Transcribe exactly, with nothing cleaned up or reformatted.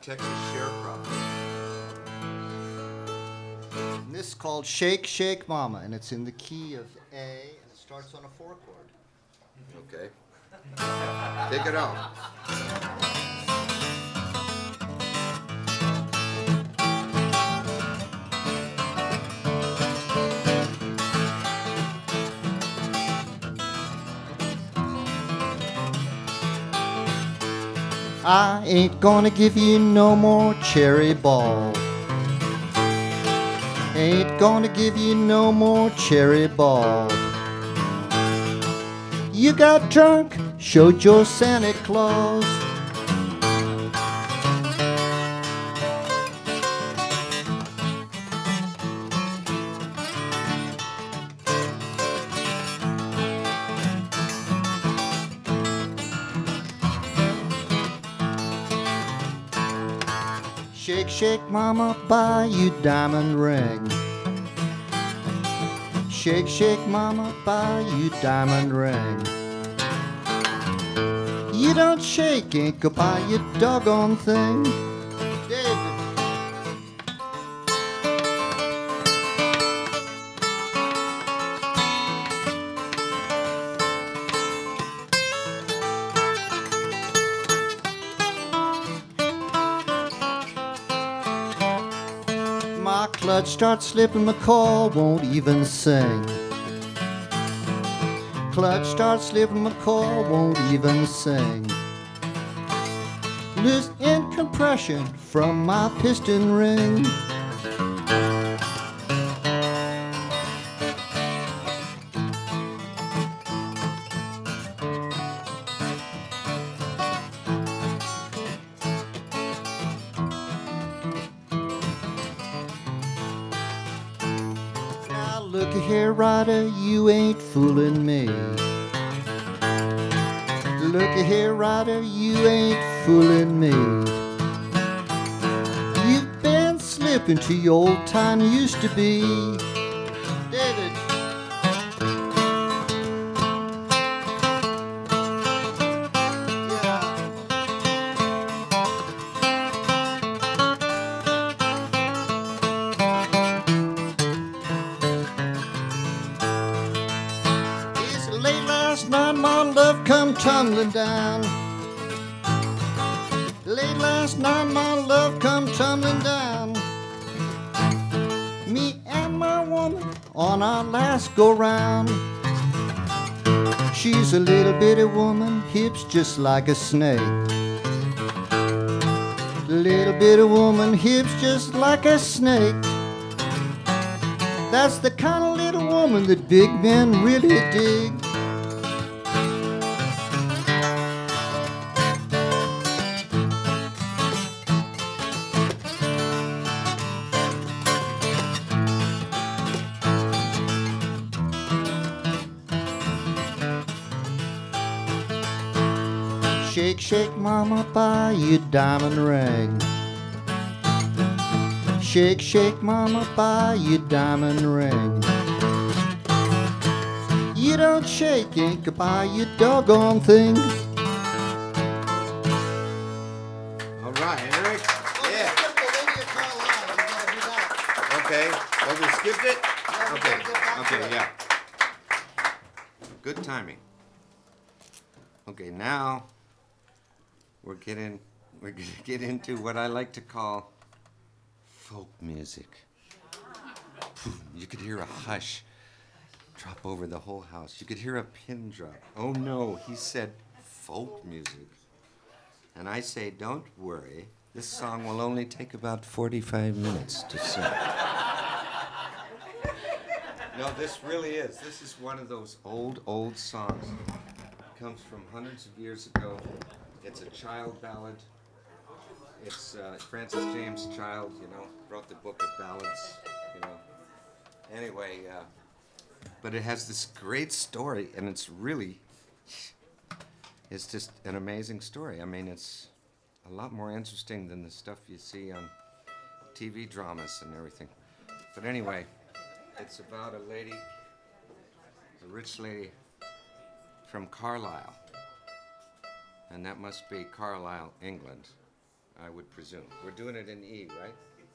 Texas sharecropper. And this is called Shake, Shake Mama, and it's in the key of A, and it starts on a four chord. Okay. Take it out. I ain't gonna give you no more cherry ball. Ain't gonna give you no more cherry ball. You got drunk, showed your Santa Claus. Shake, shake, mama, buy you diamond ring. Shake, shake, mama, buy you diamond ring. You don't shake, ain't gonna buy you doggone thing. David. My clutch starts slipping, my call won't even sing. Clutch starts slipping, my call won't even sing. Lose in compression from my piston ring. Now look here, Ryder, you ain't fooling me. Look here, Ryder, you ain't fooling me. You've been slipping to your old time used to be. David. It's late last night, my love come tumbling down. Late last night, my love come tumbling down. Me and my woman on our last go round. She's a little bitty woman, hips just like a snake. Little bitty woman, hips just like a snake. That's the kind of little woman that big men really dig. Shake, shake, mama, buy you diamond ring. Shake, shake, mama, buy you diamond ring. You don't shake, ain't gonna buy you doggone thing. All right, Eric. Yeah. Okay. Oh, we skipped it? Okay. Okay, yeah. Good timing. Okay, now we're getting we're gonna get into what I like to call folk music. You could hear a hush drop over the whole house. You could hear a pin drop. Oh no, he said folk music. And I say, don't worry, this song will only take about forty-five minutes to sing. No, this really is. This is one of those old, old songs. It comes from hundreds of years ago. It's a child ballad. It's uh, Francis James Child, you know, wrote the book of ballads, you know. Anyway, uh, but it has this great story, and it's really, it's just an amazing story. I mean, it's a lot more interesting than the stuff you see on T V dramas and everything. But anyway, it's about a lady, a rich lady from Carlisle, and that must be Carlisle, England. I would presume. We're doing it in E, right?